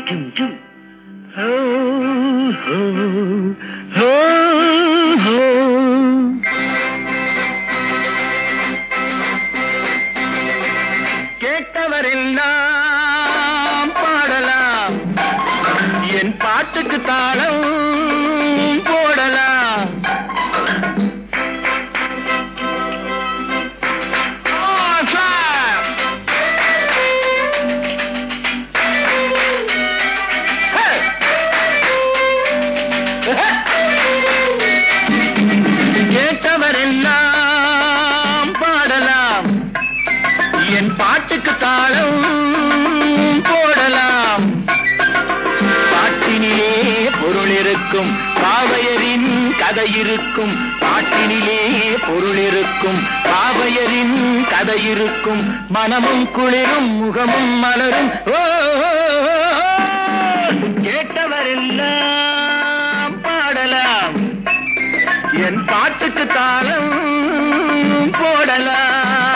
கேட்டவரெல்லாம் பாடலாம், என் பாட்டுக்கு தாளம் போடலாம். கேட்டவரெல்லாம் பாடலாம், என் பாட்டுக்கு தாளம் போடலாம். பாட்டினிலே பொருள் இருக்கும், பாவையரின் கதை இருக்கும். பாட்டினிலே பொருள் இருக்கும், பாவையரின் கதை இருக்கும். மனமும் குளிரும், முகமும் மலரும். ஓ கேட்டவரெல்லாம் பாடலாம், என் பாட்டுக்கு தாளம் போடலாம்.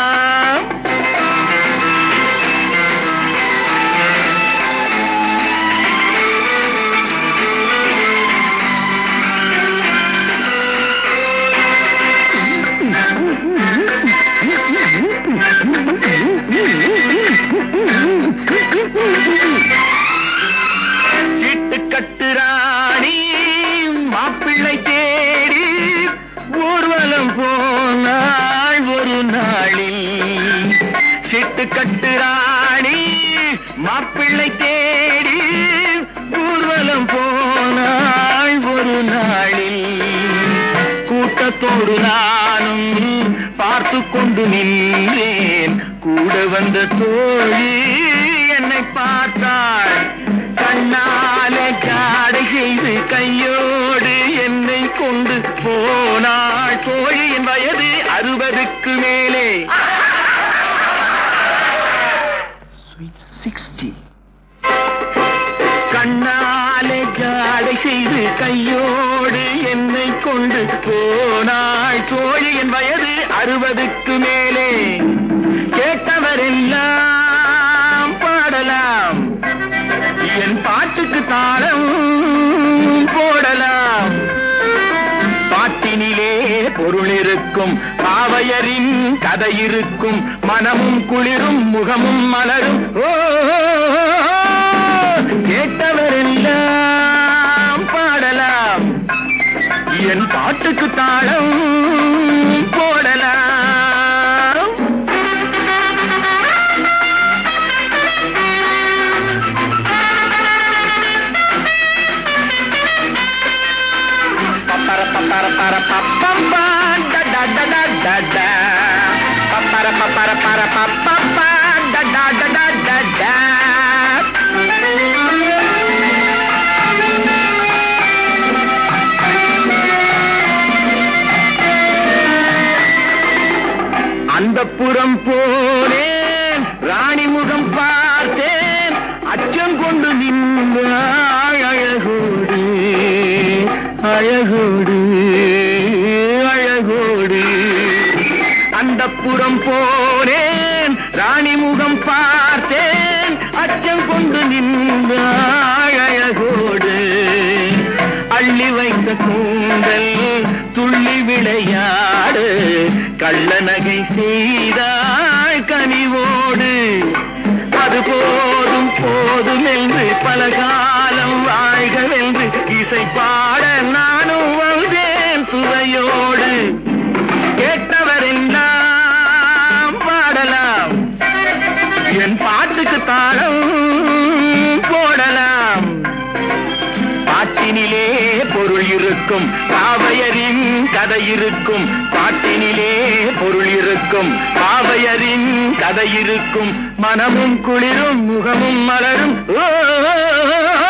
சீட்டு கட்டுராணி மாப்பிள்ளை தேடி ஊர்வலம் போனாள் ஒரு நாளில். சீட்டு கட்டுராணி மாப்பிள்ளை தேடி ஊர்வலம் போனாள் ஒரு நாளில். கூட்டத்தோடு நானும் பார்த்து கொண்டு நின்றேன். கூட வந்த தோழி என்னை பார்த்தாள். கண்ணாலே காடை செய்து கையோடு என்னை கொண்டு போனாள். தோழியின் வயது 60க்கு மேலே. 60. கண்ணாலே காடை செய்து கையோடு என்னை கொண்டு போனாள். தோழியின் வயது 60க்கு மேலே. கேட்டவரெல்லாம் பாடலாம், என் பாட்டுக்கு தாளம் போடலாம். பாட்டினிலே பொருள் இருக்கும், பாவையரின் கதை இருக்கும். மனமும் குளிரும், முகமும் மலரும். ஓ கேட்டவரெல்லாம் பாடலாம், என் பாட்டுக்கு தாளம் போடலாம். Papara papara para papam da da da da da da. Papara papara para papam da da da da da da. அந்தப்புறம் போனேன், ராணி முகம் பார்த்தேன். அச்சம் கொண்டு நின்றாள் அழகோடு அழகோடு அழகோடு. அந்தப்புறம் போனேன், ராணி முகம் பார்த்தேன். அச்சம் கொண்டு நின்றாள் அழகோடு. அள்ளி வைத்த கூந்தல் துள்ளி விளையாடு. கள்ள நகை செய்தாள் கனிவோடு. அது போதும் போதும் என்று பல காலம் வாழ்கவென்று இசை பாட நானும் வந்தேன் சுவையோடு. கேட்டவரெல்லாம் பாடலாம், என் பாட்டுக்கு தாளம் போடலாம். பாட்டினிலே பொருள் இருக்கும், பாவையரின் கதை இருக்கும். பாட்டினிலே பொருள் இருக்கும், பாவையரின் கதை இருக்கும். மனமும் குளிரும், முகமும் மலரும். ஓ